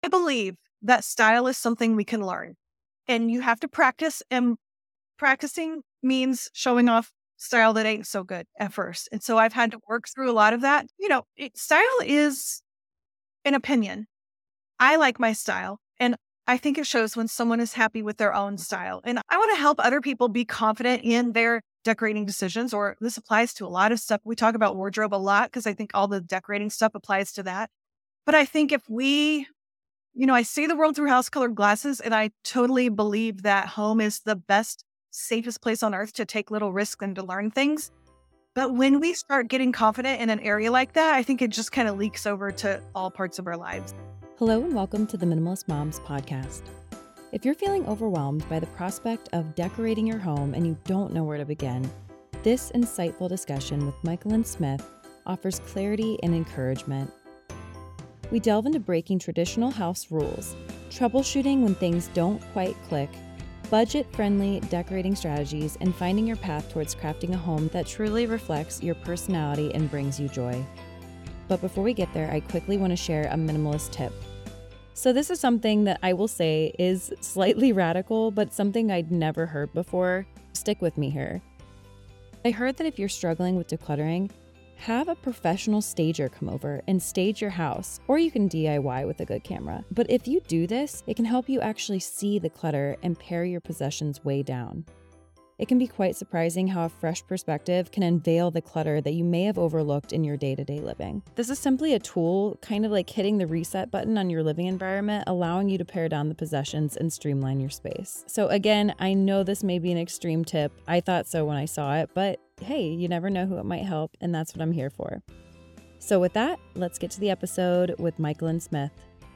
I believe that style is something we can learn, and you have to practice, and practicing means showing off style that ain't so good at first. And so I've had to work through a lot of that. Style is an opinion. I like my style, and I think it shows when someone is happy with their own style. And I want to help other people be confident in their decorating decisions, or this applies to a lot of stuff. We talk about wardrobe a lot because I think all the decorating stuff applies to that. But I think if I see the world through house-colored glasses, and I totally believe that home is the best, safest place on earth to take little risks and to learn things. But when we start getting confident in an area like that, I think it just kind of leaks over to all parts of our lives. Hello and welcome to the Minimalist Moms podcast. If you're feeling overwhelmed by the prospect of decorating your home and you don't know where to begin, this insightful discussion with Michael Smith offers clarity and encouragement. We delve into breaking traditional house rules, troubleshooting when things don't quite click, budget-friendly decorating strategies, and finding your path towards crafting a home that truly reflects your personality and brings you joy. But before we get there, I quickly want to share a minimalist tip. So this is something that I will say is slightly radical, but something I'd never heard before. Stick with me here. I heard that if you're struggling with decluttering, have a professional stager come over and stage your house, or you can DIY with a good camera. But if you do this, it can help you actually see the clutter and pare your possessions way down. It can be quite surprising how a fresh perspective can unveil the clutter that you may have overlooked in your day-to-day living. This is simply a tool, kind of like hitting the reset button on your living environment, allowing you to pare down the possessions and streamline your space. So again, I know this may be an extreme tip. I thought so when I saw it, but hey, you never know who it might help, and that's what I'm here for. So with that, let's get to the episode with Michael Smith.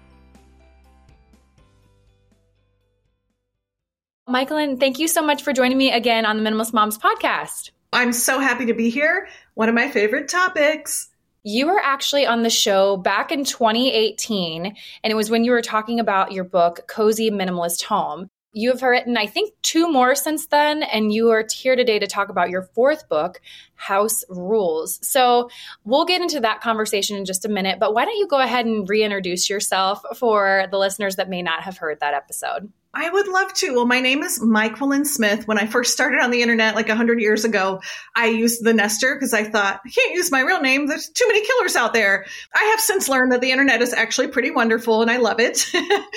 Michael, thank you so much for joining me again on the Minimalist Moms podcast. I'm so happy to be here. One of my favorite topics. You were actually on the show back in 2018, and it was when you were talking about your book, Cozy Minimalist Home. You have written, I think, 2 more since then, and you are here today to talk about your 4th book, House Rules. So we'll get into that conversation in just a minute, but why don't you go ahead and reintroduce yourself for the listeners that may not have heard that episode? I would love to. Well, my name is Michael Smith. When I first started on the internet like 100 years ago, I used the Nester because I thought, I can't use my real name. There's too many killers out there. I have since learned that the internet is actually pretty wonderful and I love it.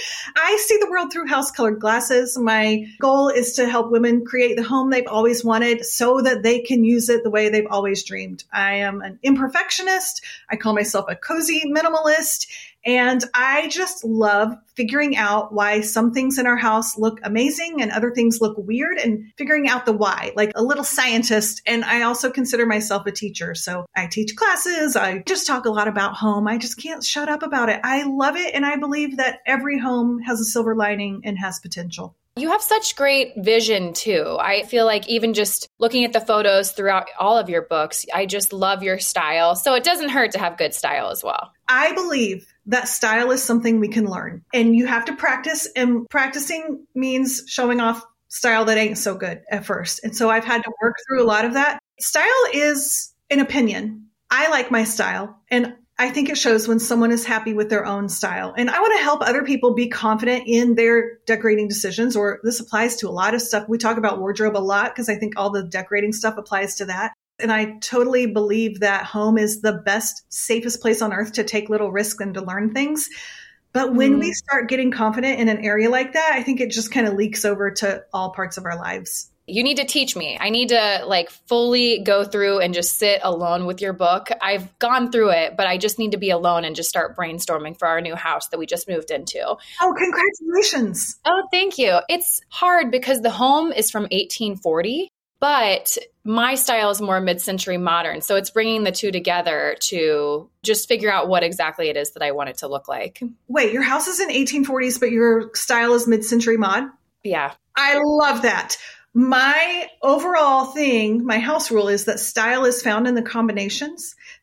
I see the world through house-colored glasses. My goal is to help women create the home they've always wanted so that they can use it the way they've always dreamed. I am an imperfectionist. I call myself a cozy minimalist. And I just love figuring out why some things in our house look amazing and other things look weird, and figuring out the why, like a little scientist. And I also consider myself a teacher. So I teach classes. I just talk a lot about home. I just can't shut up about it. I love it. And I believe that every home has a silver lining and has potential. You have such great vision too. I feel like even just looking at the photos throughout all of your books, I just love your style. So it doesn't hurt to have good style as well. I believe that style is something we can learn, and you have to practice, and practicing means showing off style that ain't so good at first. And so I've had to work through a lot of that. Style is an opinion. I like my style, and I think it shows when someone is happy with their own style. And I want to help other people be confident in their decorating decisions, or this applies to a lot of stuff. We talk about wardrobe a lot because I think all the decorating stuff applies to that. And I totally believe that home is the best, safest place on earth to take little risks and to learn things. But when we start getting confident in an area like that, I think it just kind of leaks over to all parts of our lives. You need to teach me. I need to fully go through and just sit alone with your book. I've gone through it, but I just need to be alone and just start brainstorming for our new house that we just moved into. Oh, congratulations. Oh, thank you. It's hard because the home is from 1840, but my style is more mid-century modern. So it's bringing the two together to just figure out what exactly it is that I want it to look like. Wait, your house is in 1840s, but your style is mid-century mod? Yeah. I love that. My overall thing, my house rule is that style is found in the combinations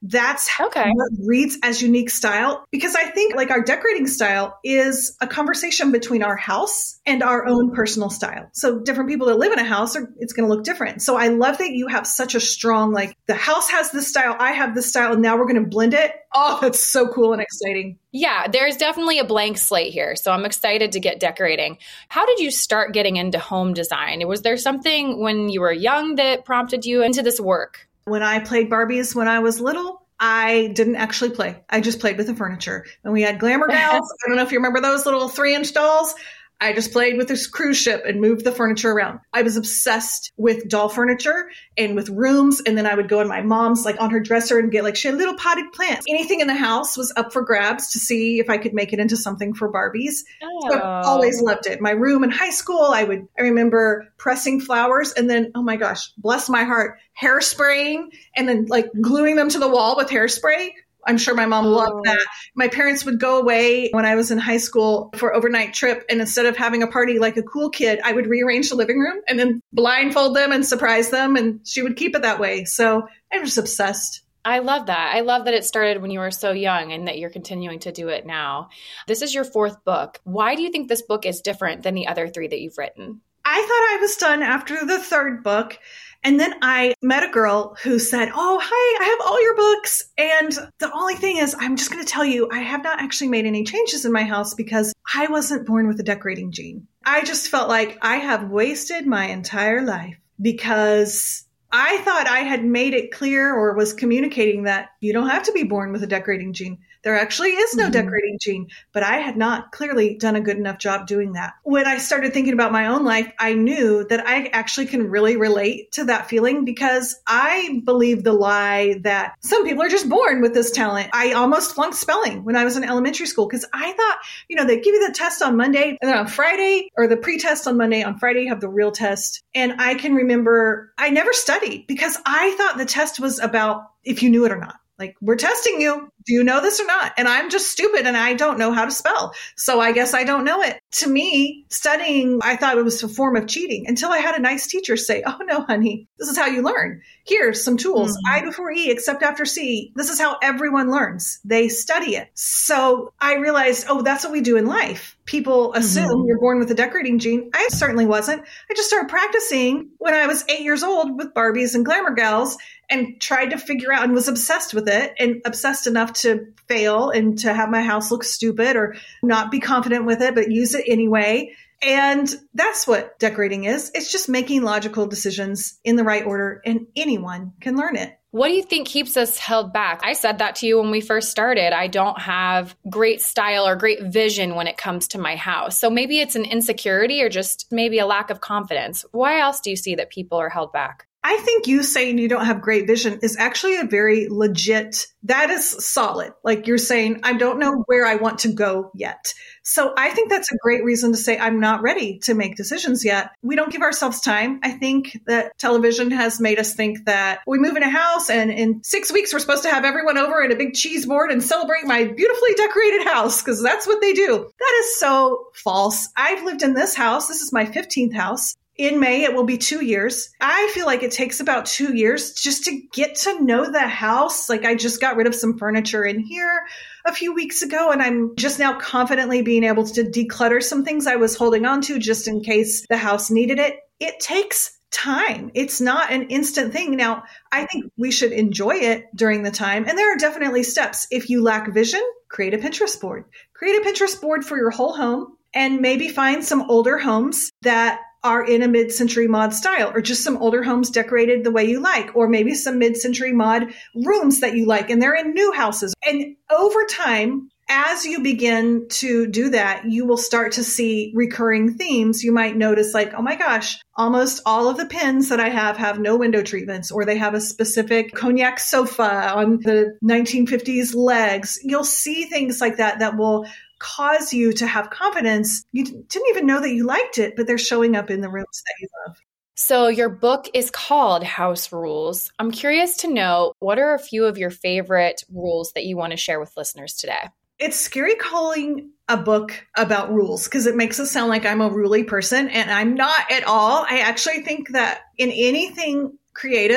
That's what reads as unique style. Because I think like our decorating style is a conversation between our house and our own personal style. So different people that live in a house, it's going to look different. So I love that you have such a strong, like the house has this style, I have this style, and now we're going to blend it. Oh, that's so cool and exciting. Yeah, there's definitely a blank slate here. So I'm excited to get decorating. How did you start getting into home design? Was there something when you were young that prompted you into this work? When I played Barbies when I was little, I didn't actually play. I just played with the furniture. And we had Glamour Gals. I don't know if you remember those little 3-inch dolls. I just played with this cruise ship and moved the furniture around. I was obsessed with doll furniture and with rooms. And then I would go in my mom's, like on her dresser and get like, she had little potted plants. Anything in the house was up for grabs to see if I could make it into something for Barbies. Oh. So I always loved it. My room in high school, I remember pressing flowers and then, oh my gosh, bless my heart, hairspraying and then like gluing them to the wall with hairspray. I'm sure my mom loved that. My parents would go away when I was in high school for an overnight trip. And instead of having a party like a cool kid, I would rearrange the living room and then blindfold them and surprise them. And she would keep it that way. So I'm just obsessed. I love that. I love that it started when you were so young and that you're continuing to do it now. This is your 4th book. Why do you think this book is different than the other 3 that you've written? I thought I was done after the 3rd book. And then I met a girl who said, oh, hi, I have all your books. And the only thing is, I'm just going to tell you, I have not actually made any changes in my house because I wasn't born with a decorating gene. I just felt like I have wasted my entire life because I thought I had made it clear or was communicating that you don't have to be born with a decorating gene. There actually is no decorating gene, but I had not clearly done a good enough job doing that. When I started thinking about my own life, I knew that I actually can really relate to that feeling because I believe the lie that some people are just born with this talent. I almost flunked spelling when I was in elementary school because I thought, they give you the test on Monday and then on Friday or the pre-test on Monday, on Friday you have the real test. And I can remember I never studied because I thought the test was about if you knew it or not. Like, we're testing you. Do you know this or not? And I'm just stupid and I don't know how to spell. So I guess I don't know it. To me, studying, I thought it was a form of cheating until I had a nice teacher say, oh no, honey, this is how you learn. Here's some tools. I before E, except after C. This is how everyone learns. They study it. So I realized, oh, that's what we do in life. People assume you're born with a decorating gene. I certainly wasn't. I just started practicing when I was 8 years old with Barbies and Glamour Gals and tried to figure out and was obsessed with it and obsessed enough to fail and to have my house look stupid or not be confident with it, but use it anyway. And that's what decorating is. It's just making logical decisions in the right order and anyone can learn it. What do you think keeps us held back? I said that to you when we first started. I don't have great style or great vision when it comes to my house. So maybe it's an insecurity or just maybe a lack of confidence. Why else do you see that people are held back? I think you saying you don't have great vision is actually a very legit, that is solid. Like you're saying, I don't know where I want to go yet. So I think that's a great reason to say I'm not ready to make decisions yet. We don't give ourselves time. I think that television has made us think that we move in a house and in 6 weeks we're supposed to have everyone over at a big cheese board and celebrate my beautifully decorated house because that's what they do. That is so false. I've lived in this house. This is my 15th house. In May, it will be 2 years. I feel like it takes about 2 years just to get to know the house. Like I just got rid of some furniture in here a few weeks ago, and I'm just now confidently being able to declutter some things I was holding on to just in case the house needed it. It takes time. It's not an instant thing. Now, I think we should enjoy it during the time. And there are definitely steps. If you lack vision, create a Pinterest board. Create a Pinterest board for your whole home and maybe find some older homes that are in a mid-century mod style, or just some older homes decorated the way you like, or maybe some mid-century mod rooms that you like, and they're in new houses. And over time, as you begin to do that, you will start to see recurring themes. You might notice like, oh my gosh, almost all of the pins that I have no window treatments, or they have a specific cognac sofa on the 1950s legs. You'll see things like that that will cause you to have confidence. You didn't even know that you liked it, but they're showing up in the rooms that you love. So your book is called House Rules. I'm curious to know, what are a few of your favorite rules that you want to share with listeners today? It's scary calling a book about rules because it makes it sound like I'm a ruly person, and I'm not at all. I actually think that in anything creative,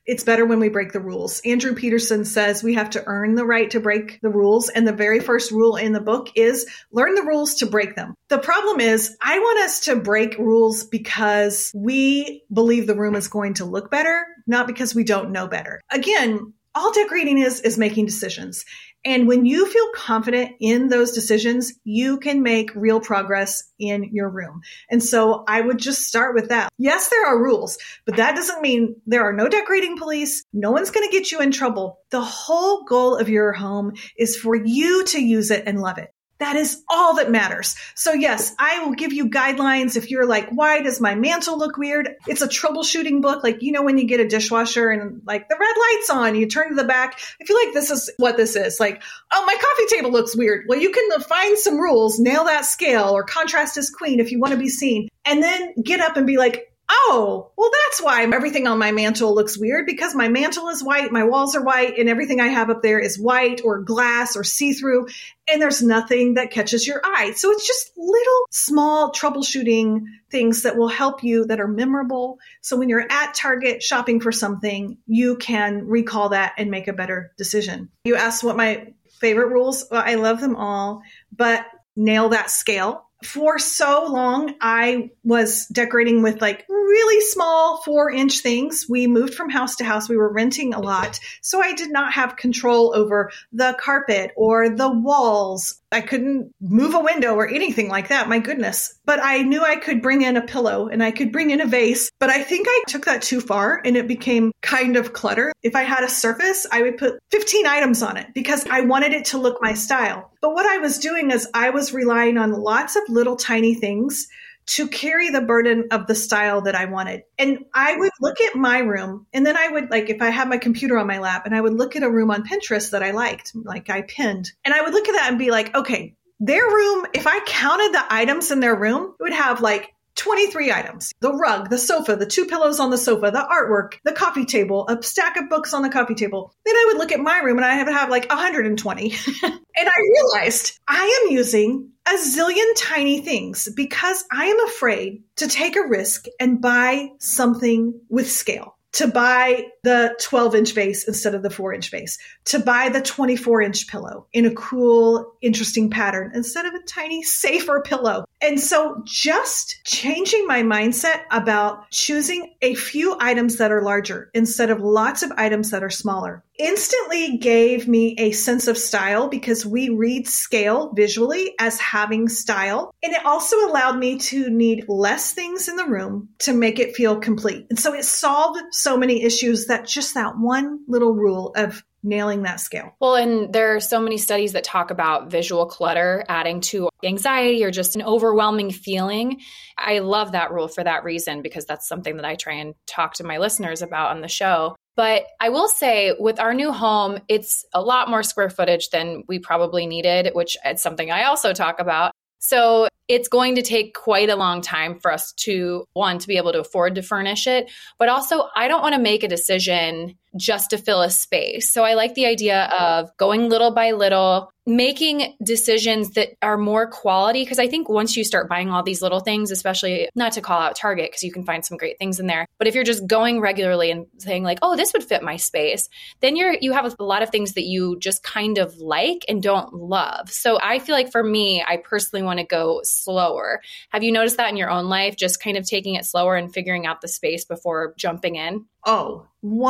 it's better when we break the rules. Andrew Peterson says we have to earn the right to break the rules. And the very first rule in the book is learn the rules to break them. The problem is I want us to break rules because we believe the room is going to look better, not because we don't know better. Again, all decorating is making decisions. And when you feel confident in those decisions, you can make real progress in your room. And so I would just start with that. Yes, there are rules, but that doesn't mean there are no decorating police. No one's going to get you in trouble. The whole goal of your home is for you to use it and love it. That is all that matters. So yes, I will give you guidelines if you're like, why does my mantle look weird? It's a troubleshooting book. Like, when you get a dishwasher and like the red light's on, you turn to the back. I feel like this is what this is. Like, oh, my coffee table looks weird. Well, you can find some rules, nail that scale, or contrast as queen if you want to be seen, and then get up and be like, oh, well, that's why everything on my mantle looks weird, because my mantle is white, my walls are white, and everything I have up there is white or glass or see-through, and there's nothing that catches your eye. So it's just little small troubleshooting things that will help you, that are memorable. So when you're at Target shopping for something, you can recall that and make a better decision. You asked what my favorite rules. Well, I love them all, but nail that scale. For so long, I was decorating with like really small 4-inch things. We moved from house to house. We were renting a lot. So I did not have control over the carpet or the walls. I couldn't move a window or anything like that. My goodness. But I knew I could bring in a pillow and I could bring in a vase. But I think I took that too far and it became kind of clutter. If I had a surface, I would put 15 items on it because I wanted it to look my style. But what I was doing is I was relying on lots of little tiny things to carry the burden of the style that I wanted. And I would look at my room, and then I would, like, if I had my computer on my lap, and I would look at a room on Pinterest that I liked, like I pinned, and I would look at that and be like, okay, their room, if I counted the items in their room, it would have like 23 items. The rug, the sofa, the 2 pillows on the sofa, the artwork, the coffee table, a stack of books on the coffee table. Then I would look at my room and I would have like 120. And I realized I am using a zillion tiny things because I am afraid to take a risk and buy something with scale. To buy the 12-inch vase instead of the 4-inch vase, to buy the 24-inch pillow in a cool, interesting pattern instead of a tiny, safer pillow. And so just changing my mindset about choosing a few items that are larger instead of lots of items that are smaller instantly gave me a sense of style, because we read scale visually as having style. And it also allowed me to need less things in the room to make it feel complete. And so it solved so many issues that just that one little rule of nailing that scale. Well, and there are so many studies that talk about visual clutter adding to anxiety or just an overwhelming feeling. I love that rule for that reason, because that's something that I try and talk to my listeners about on the show. But I will say with our new home, it's a lot more square footage than we probably needed, which is something I also talk about. So it's going to take quite a long time for us to, one, to be able to afford to furnish it. But also, I don't want to make a decision just to fill a space. So I like the idea of going little by little, making decisions that are more quality. Because I think once you start buying all these little things, especially not to call out Target, because you can find some great things in there. But if you're just going regularly and saying like, oh, this would fit my space, then you have a lot of things that you just kind of like and don't love. So I feel like for me, I personally want to go slower. Have you noticed that in your own life? Just kind of taking it slower and figuring out the space before jumping in? Oh,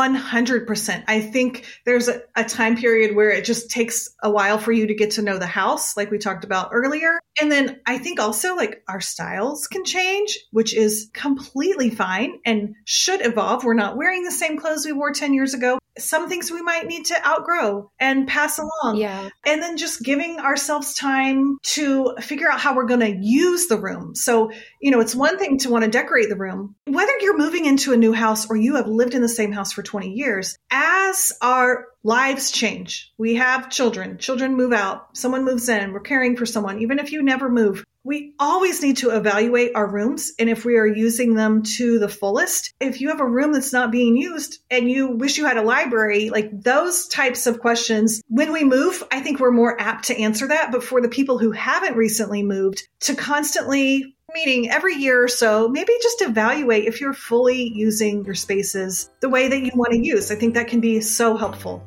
100%. I think there's a time period where it just takes a while for you to get to know the house, like we talked about earlier. And then I think also like our styles can change, which is completely fine and should evolve. We're not wearing the same clothes we wore 10 years ago. Some things we might need to outgrow and pass along. Yeah. And then just giving ourselves time to figure out how we're going to use the room. So, it's one thing to want to decorate the room. Whether you're moving into a new house or you have lived in the same house for 20 years, as our lives change, we have children move out, someone moves in, we're caring for someone. Even if you never move, we always need to evaluate our rooms and if we are using them to the fullest. If you have a room that's not being used and you wish you had a library, like those types of questions, when we move, I think we're more apt to answer that. But for the people who haven't recently moved, to constantly meeting every year or so, maybe just evaluate if you're fully using your spaces the way that you want to use. I think that can be so helpful.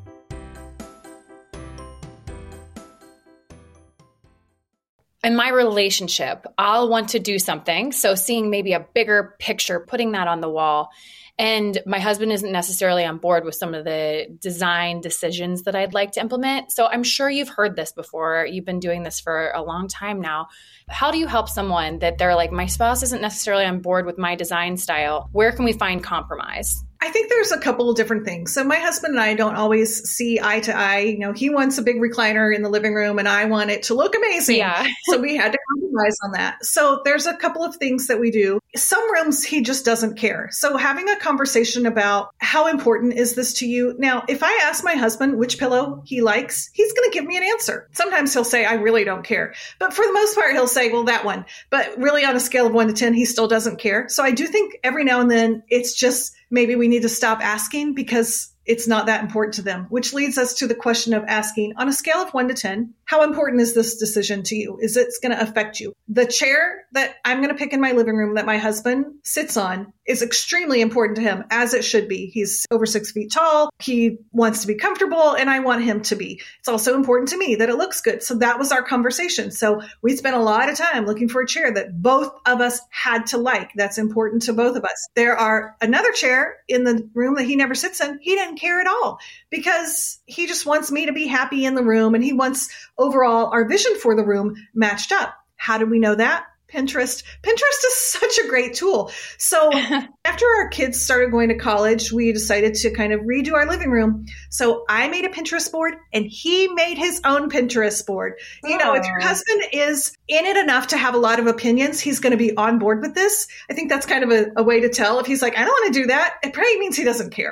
In my relationship, I'll want to do something. So seeing maybe a bigger picture, putting that on the wall. And my husband isn't necessarily on board with some of the design decisions that I'd like to implement. So I'm sure you've heard this before. You've been doing this for a long time now. How do you help someone that they're like, my spouse isn't necessarily on board with my design style? Where can we find compromise? I think there's a couple of different things. So my husband and I don't always see eye to eye. You know, he wants a big recliner in the living room and I want it to look amazing. Yeah. So we had to compromise on that. So there's a couple of things that we do. Some rooms he just doesn't care. So having a conversation about how important is this to you? Now, if I ask my husband which pillow he likes, he's going to give me an answer. Sometimes he'll say, I really don't care. But for the most part, he'll say, well, that one. But really on a scale of 1 to 10, he still doesn't care. So I do think every now and then it's just maybe we need to stop asking because it's not that important to them, which leads us to the question of asking on a scale of 1 to 10, how important is this decision to you? Is it going to affect you? The chair that I'm going to pick in my living room that my husband sits on is extremely important to him, as it should be. He's over 6 feet tall. He wants to be comfortable, and I want him to be. It's also important to me that it looks good. So that was our conversation. So we spent a lot of time looking for a chair that both of us had to like. That's important to both of us. There are another chair in the room that he never sits in. He didn't care at all because he just wants me to be happy in the room, and he wants overall our vision for the room matched up. How do we know that? Pinterest. Pinterest is such a great tool. So after our kids started going to college, we decided to kind of redo our living room. So I made a Pinterest board and he made his own Pinterest board. You know, if your husband is in it enough to have a lot of opinions, he's going to be on board with this. I think that's kind of a way to tell. If he's like, I don't want to do that, it probably means he doesn't care.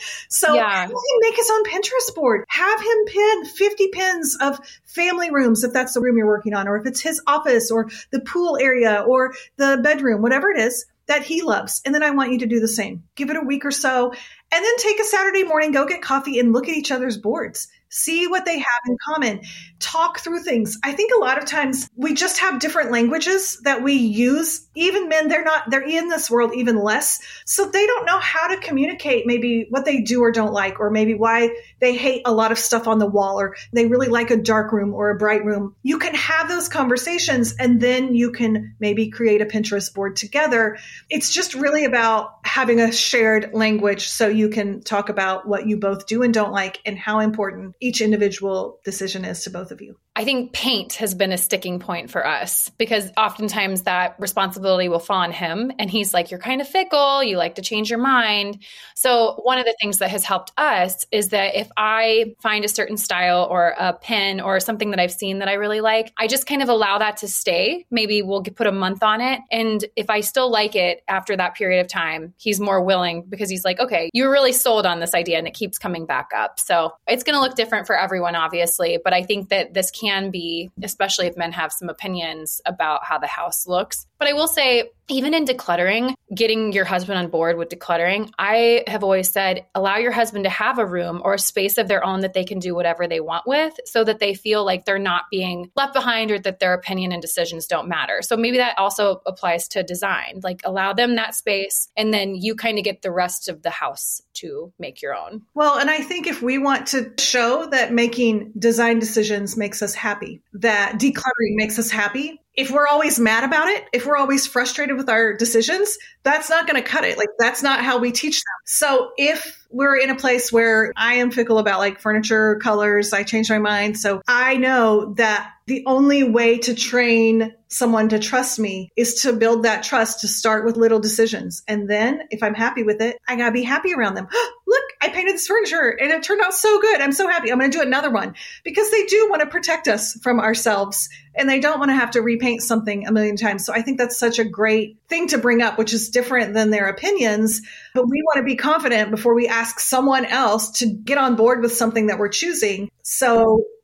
So have him make his own Pinterest board. Have him pin 50 pins of family rooms, if that's the room you're working on, or if it's his office or the pool area or the bedroom, whatever it is that he loves. And then I want you to do the same. Give it a week or so, and then take a Saturday morning, go get coffee and look at each other's boards. See what they have in common. Talk through things. I think a lot of times we just have different languages that we use. Even men, they're in this world even less. So they don't know how to communicate maybe what they do or don't like, or maybe why they hate a lot of stuff on the wall, or they really like a dark room or a bright room. You can have those conversations and then you can maybe create a Pinterest board together. It's just really about having a shared language so you can talk about what you both do and don't like and how important each individual decision is to both of you. I think paint has been a sticking point for us because oftentimes that responsibility will fall on him. And he's like, you're kind of fickle. You like to change your mind. So one of the things that has helped us is that if I find a certain style or a pen or something that I've seen that I really like, I just kind of allow that to stay. Maybe we'll put a month on it. And if I still like it after that period of time, he's more willing because he's like, okay, you're really sold on this idea and it keeps coming back up. So it's going to look different for everyone, obviously. But I think that this can be, especially if men have some opinions about how the house looks. But I will say, even in decluttering, getting your husband on board with decluttering, I have always said, allow your husband to have a room or a space of their own that they can do whatever they want with so that they feel like they're not being left behind or that their opinion and decisions don't matter. So maybe that also applies to design, like allow them that space and then you kind of get the rest of the house to make your own. Well, and I think if we want to show that making design decisions makes us happy, that decluttering makes us happy, if we're always mad about it, if we're always frustrated with our decisions, that's not going to cut it. Like, that's not how we teach them. So if we're in a place where I am fickle about like furniture, colors, I change my mind. So I know that the only way to train someone to trust me is to build that trust, to start with little decisions. And then if I'm happy with it, I got to be happy around them. Look, I painted this furniture and it turned out so good. I'm so happy. I'm going to do another one, because they do want to protect us from ourselves and they don't want to have to repaint something a million times. So I think that's such a great thing to bring up, which is different than their opinions. But we want to be confident before we ask someone else to get on board with something that we're choosing. So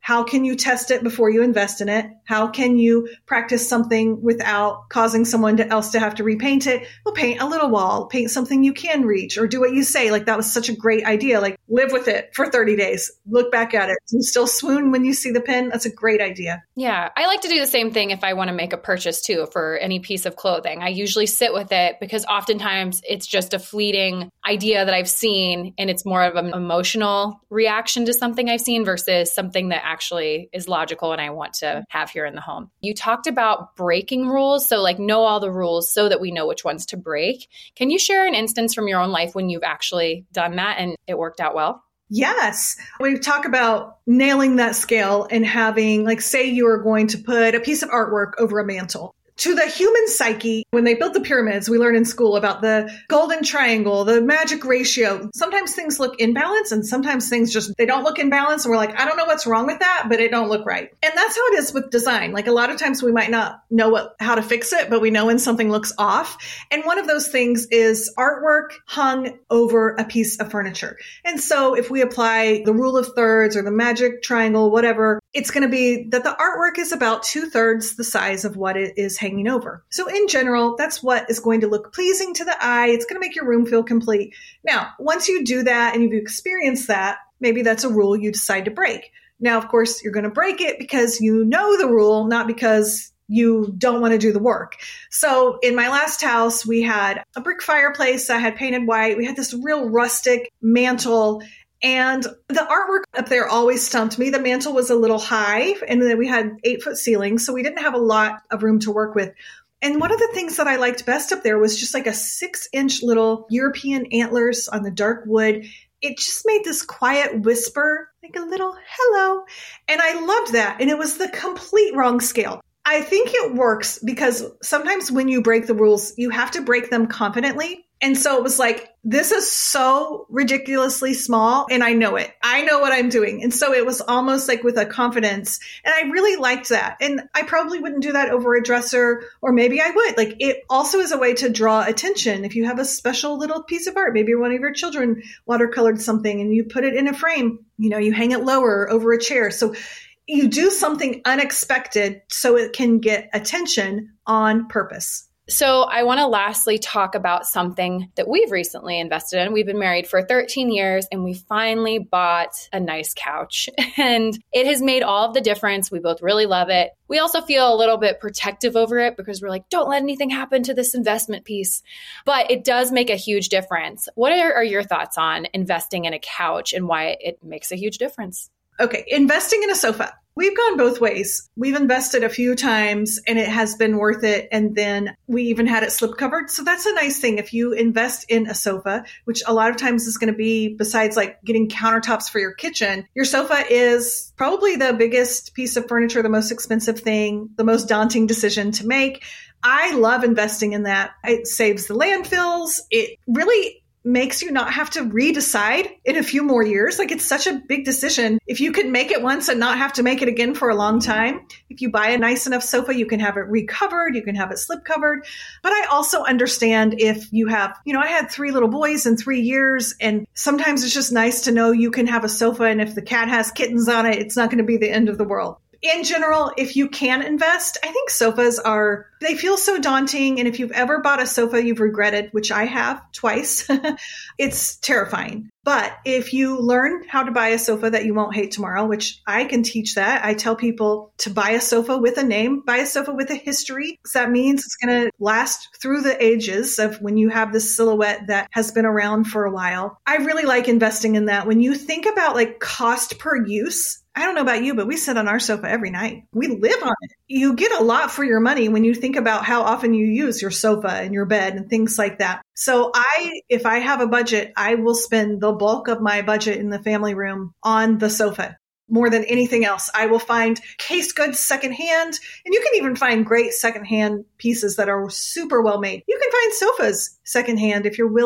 How can you test it before you invest in it? How can you practice something without causing someone else to have to repaint it? Well, paint a little wall, paint something you can reach, or do what you say. Like, that was such a great idea. Like, live with it for 30 days. Look back at it. You still swoon when you see the pen. That's a great idea. Yeah. I like to do the same thing if I want to make a purchase too for any piece of clothing. I usually sit with it because oftentimes it's just a fleeting idea that I've seen, and it's more of an emotional reaction to something I've seen versus something that actually is logical and I want to have here in the home. You talked about breaking rules. So like, know all the rules so that we know which ones to break. Can you share an instance from your own life when you've actually done that and it worked out well? Yes. We talk about nailing that scale and having, like, say you are going to put a piece of artwork over a mantle. To the human psyche, when they built the pyramids, we learn in school about the golden triangle, the magic ratio. Sometimes things look in balance and sometimes things just, they don't look in balance. And we're like, I don't know what's wrong with that, but it don't look right. And that's how it is with design. Like, a lot of times we might not know how to fix it, but we know when something looks off. And one of those things is artwork hung over a piece of furniture. And so if we apply the rule of thirds or the magic triangle, whatever, it's going to be that the artwork is about 2/3 the size of what it is hanging over. So in general, that's what is going to look pleasing to the eye. It's going to make your room feel complete. Now, once you do that and you've experienced that, maybe that's a rule you decide to break. Now, of course, you're going to break it because you know the rule, not because you don't want to do the work. So in my last house, we had a brick fireplace I had painted white. We had this real rustic mantle. And the artwork up there always stumped me. The mantle was a little high, and then we had 8-foot ceilings, so we didn't have a lot of room to work with. And one of the things that I liked best up there was just like a 6-inch little European antlers on the dark wood. It just made this quiet whisper, like a little hello. And I loved that. And it was the complete wrong scale. I think it works because sometimes when you break the rules, you have to break them confidently. And so it was like, this is so ridiculously small, and I know it. I know what I'm doing. And so it was almost like with a confidence. And I really liked that. And I probably wouldn't do that over a dresser, or maybe I would. Like, it also is a way to draw attention. If you have a special little piece of art, maybe one of your children watercolored something and you put it in a frame, you hang it lower over a chair. So you do something unexpected so it can get attention on purpose. So I want to lastly talk about something that we've recently invested in. We've been married for 13 years and we finally bought a nice couch, and it has made all of the difference. We both really love it. We also feel a little bit protective over it because we're like, don't let anything happen to this investment piece. But it does make a huge difference. What are your thoughts on investing in a couch and why it makes a huge difference? Okay, investing in a sofa. We've gone both ways. We've invested a few times and it has been worth it. And then we even had it slip covered. So that's a nice thing. If you invest in a sofa, which a lot of times is going to be, besides like getting countertops for your kitchen, your sofa is probably the biggest piece of furniture, the most expensive thing, the most daunting decision to make. I love investing in that. It saves the landfills. It really makes you not have to redecide in a few more years. Like, it's such a big decision. If you could make it once and not have to make it again for a long time, if you buy a nice enough sofa, you can have it recovered, you can have it slip covered. But I also understand if you have, I had 3 little boys in 3 years, and sometimes it's just nice to know you can have a sofa, and if the cat has kittens on it, it's not going to be the end of the world. In general, if you can invest, I think sofas they feel so daunting. And if you've ever bought a sofa you've regretted, which I have twice, it's terrifying. But if you learn how to buy a sofa that you won't hate tomorrow, which I can teach that, I tell people to buy a sofa with a name, buy a sofa with a history. So that means it's going to last through the ages of when you have this silhouette that has been around for a while. I really like investing in that. When you think about like cost per use, I don't know about you, but we sit on our sofa every night. We live on it. You get a lot for your money when you think about how often you use your sofa and your bed and things like that. So if I have a budget, I will spend the bulk of my budget in the family room on the sofa. More than anything else, I will find case goods secondhand, and you can even find great secondhand pieces that are super well made. You can find sofas secondhand if you're willing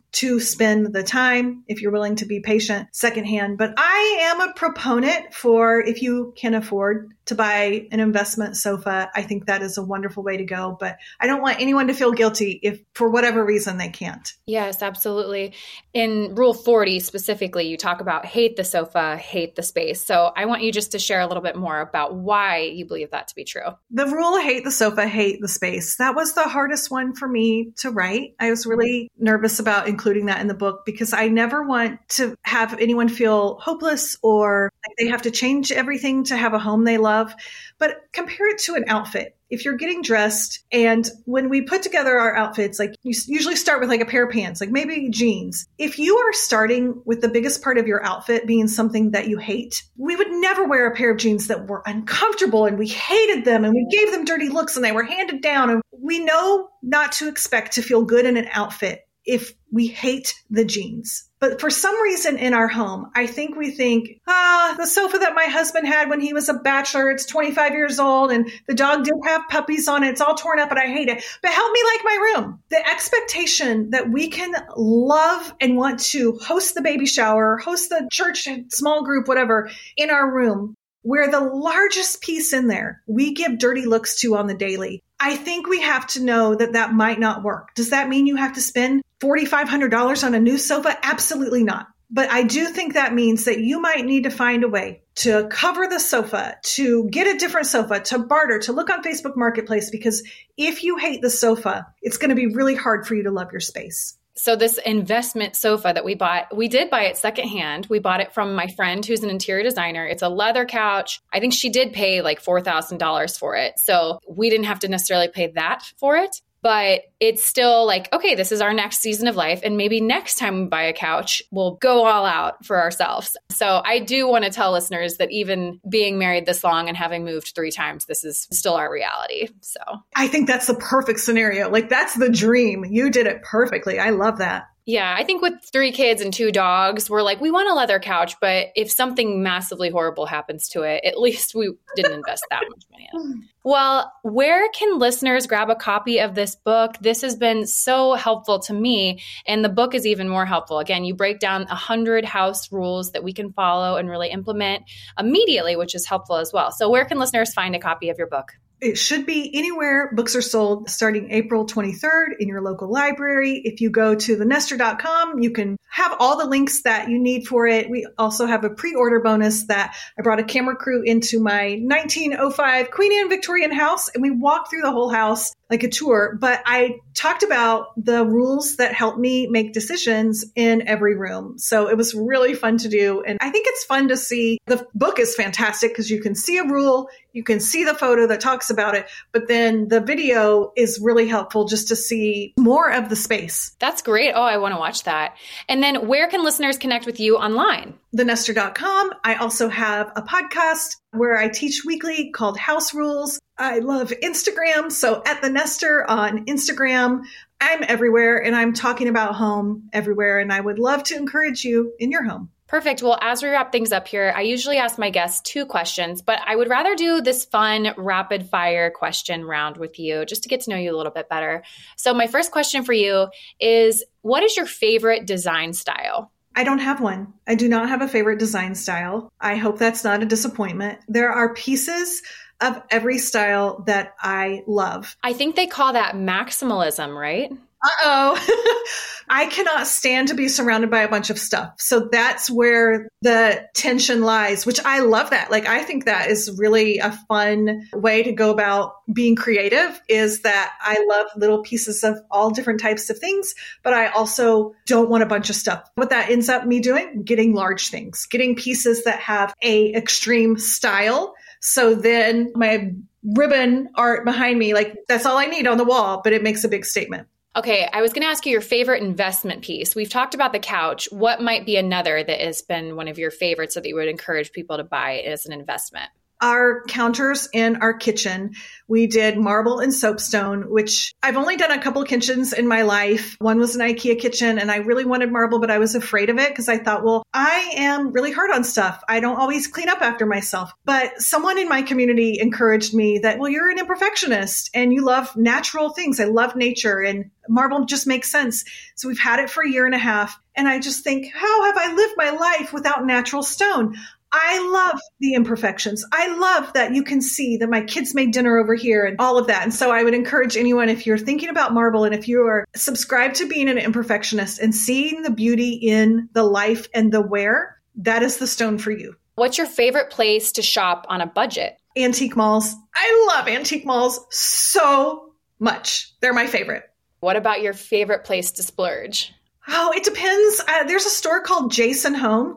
to spend the time if you're willing to be patient secondhand. But I am a proponent for if you can afford to buy an investment sofa, I think that is a wonderful way to go. But I don't want anyone to feel guilty if for whatever reason they can't. Yes, absolutely. In Rule 40 specifically, you talk about hate the sofa, hate the space. So I want you just to share a little bit more about why you believe that to be true. The rule, hate the sofa, hate the space. That was the hardest one for me to write. I was really nervous about including that in the book because I never want to have anyone feel hopeless or like they have to change everything to have a home they love. But compare it to an outfit. If you're getting dressed and when we put together our outfits, like you usually start with like a pair of pants, like maybe jeans. If you are starting with the biggest part of your outfit being something that you hate, we would never wear a pair of jeans that were uncomfortable and we hated them and we gave them dirty looks and they were handed down. And we know not to expect to feel good in an outfit if we hate the jeans. But for some reason in our home, I think we think, the sofa that my husband had when he was a bachelor, it's 25 years old and the dog did have puppies on it. It's all torn up and I hate it. But help me like my room. The expectation that we can love and want to host the baby shower, host the church small group, whatever, in our room, where the largest piece in there we give dirty looks to on the daily. I think we have to know that that might not work. Does that mean you have to spend $4,500 on a new sofa? Absolutely not. But I do think that means that you might need to find a way to cover the sofa, to get a different sofa, to barter, to look on Facebook Marketplace, because if you hate the sofa, it's going to be really hard for you to love your space. So this investment sofa that we bought, we did buy it secondhand. We bought it from my friend who's an interior designer. It's a leather couch. I think she did pay like $4,000 for it. So we didn't have to necessarily pay that for it. But it's still like, okay, this is our next season of life. And maybe next time we buy a couch, we'll go all out for ourselves. So I do want to tell listeners that even being married this long and having moved 3 times, this is still our reality. So I think that's the perfect scenario. Like that's the dream. You did it perfectly. I love that. Yeah, I think with 3 kids and 2 dogs, we're like, we want a leather couch, but if something massively horrible happens to it, at least we didn't invest that much money in it. Well, where can listeners grab a copy of this book? This has been so helpful to me, and the book is even more helpful. Again, you break down 100 house rules that we can follow and really implement immediately, which is helpful as well. So where can listeners find a copy of your book? It should be anywhere books are sold starting April 23rd in your local library. If you go to thenester.com, you can have all the links that you need for it. We also have a pre-order bonus that I brought a camera crew into my 1905 Queen Anne Victorian house, and we walked through the whole house like a tour. But I talked about the rules that help me make decisions in every room. So it was really fun to do. And I think it's fun to see. The book is fantastic because you can see a rule, you can see the photo that talks about it, but then the video is really helpful just to see more of the space. That's great. Oh, I want to watch that. And then where can listeners connect with you online? thenester.com. I also have a podcast where I teach weekly called House Rules. I love Instagram. So at The Nester on Instagram, I'm everywhere and I'm talking about home everywhere. And I would love to encourage you in your home. Perfect. Well, as we wrap things up here, I usually ask my guests 2 questions, but I would rather do this fun rapid fire question round with you just to get to know you a little bit better. So my first question for you is, what is your favorite design style? I don't have one. I do not have a favorite design style. I hope that's not a disappointment. There are pieces of every style that I love. I think they call that maximalism, right? Uh-oh. I cannot stand to be surrounded by a bunch of stuff. So that's where the tension lies, which I love that. Like, I think that is really a fun way to go about being creative, is that I love little pieces of all different types of things, but I also don't want a bunch of stuff. What that ends up me doing, getting large things, getting pieces that have a extreme style. So then my ribbon art behind me, like that's all I need on the wall, but it makes a big statement. Okay, I was going to ask you your favorite investment piece. We've talked about the couch. What might be another that has been one of your favorites that you would encourage people to buy as an investment? our counters in our kitchen. We did marble and soapstone, which I've only done a couple kitchens in my life. One was an IKEA kitchen, and I really wanted marble, but I was afraid of it because I thought, well, I am really hard on stuff. I don't always clean up after myself. But someone in my community encouraged me that, well, you're an imperfectionist and you love natural things. I love nature, and marble just makes sense. So we've had it for a year and a half. And I just think, how have I lived my life without natural stone? I love the imperfections. I love that you can see that my kids made dinner over here and all of that. And so I would encourage anyone, if you're thinking about marble and if you are subscribed to being an imperfectionist and seeing the beauty in the life and the wear, that is the stone for you. What's your favorite place to shop on a budget? Antique malls. I love antique malls so much. They're my favorite. What about your favorite place to splurge? Oh, it depends. There's a store called Jayson Home,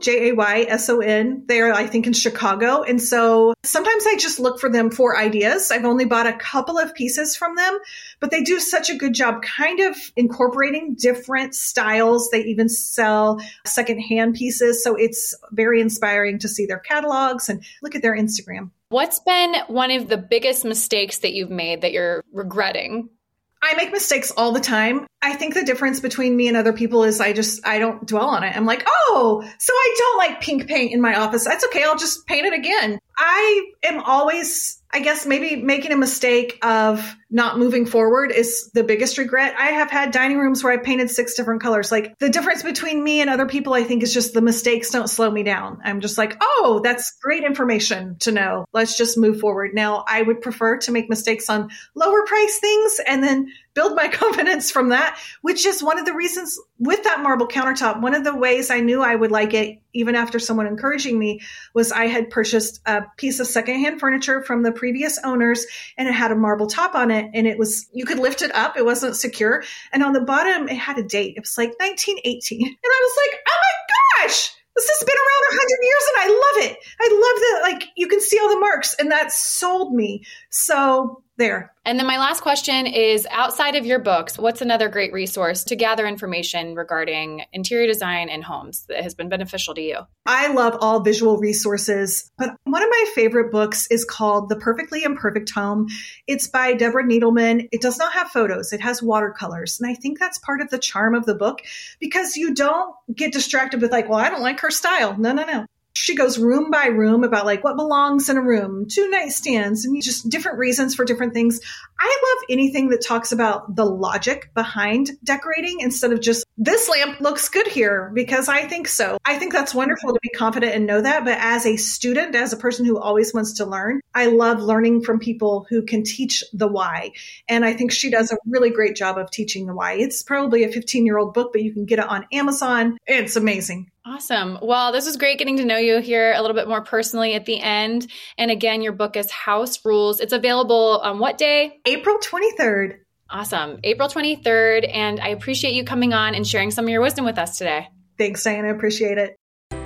Jayson. They're, I think, in Chicago. And so sometimes I just look for them for ideas. I've only bought a couple of pieces from them, but they do such a good job kind of incorporating different styles. They even sell secondhand pieces. So it's very inspiring to see their catalogs and look at their Instagram. What's been one of the biggest mistakes that you've made that you're regretting? I make mistakes all the time. I think the difference between me and other people is I don't dwell on it. I'm like, oh, so I don't like pink paint in my office. That's okay. I'll just paint it again. I am always, I guess, maybe making a mistake of not moving forward is the biggest regret. I have had dining rooms where I painted 6 different colors. Like, the difference between me and other people, I think, is just the mistakes don't slow me down. I'm just like, oh, that's great information to know. Let's just move forward. Now, I would prefer to make mistakes on lower price things and then build my confidence from that, which is one of the reasons with that marble countertop. One of the ways I knew I would like it, even after someone encouraging me, was I had purchased a piece of secondhand furniture from the previous owners, and it had a marble top on it. And it was, you could lift it up. It wasn't secure. And on the bottom, it had a date. It was like 1918. And I was like, oh my gosh, this has been around 100 years and I love it. I love that. Like, you can see all the marks, and that sold me. So there. And then my last question is, outside of your books, what's another great resource to gather information regarding interior design and homes that has been beneficial to you? I love all visual resources, but one of my favorite books is called The Perfectly Imperfect Home. It's by Deborah Needleman. It does not have photos. It has watercolors. And I think that's part of the charm of the book, because you don't get distracted with like, well, I don't like her style. No. She goes room by room about like what belongs in a room, 2 nightstands, and just different reasons for different things. I love anything that talks about the logic behind decorating instead of just, this lamp looks good here because I think so. I think that's wonderful to be confident and know that. But as a student, as a person who always wants to learn, I love learning from people who can teach the why. And I think she does a really great job of teaching the why. It's probably a 15-year-old book, but you can get it on Amazon. It's amazing. Awesome. Well, this was great getting to know you here a little bit more personally at the end. And again, your book is House Rules. It's available on what day? April 23rd. Awesome. April 23rd. And I appreciate you coming on and sharing some of your wisdom with us today. Thanks, Diana. I appreciate it.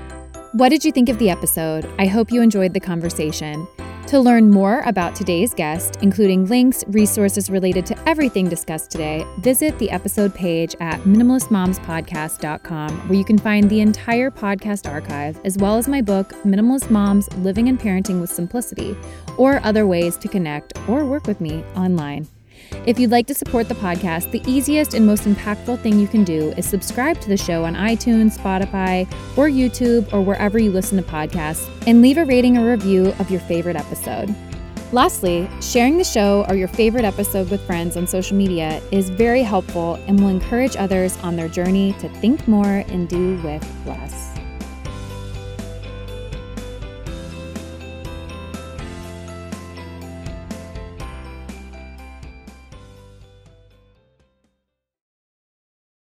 What did you think of the episode? I hope you enjoyed the conversation. To learn more about today's guest, including links, resources related to everything discussed today, visit the episode page at minimalistmomspodcast.com, where you can find the entire podcast archive, as well as my book, Minimalist Moms: Living and Parenting with Simplicity, or other ways to connect or work with me online. If you'd like to support the podcast, the easiest and most impactful thing you can do is subscribe to the show on iTunes, Spotify, or YouTube, or wherever you listen to podcasts, and leave a rating or review of your favorite episode. Lastly, sharing the show or your favorite episode with friends on social media is very helpful and will encourage others on their journey to think more and do with less.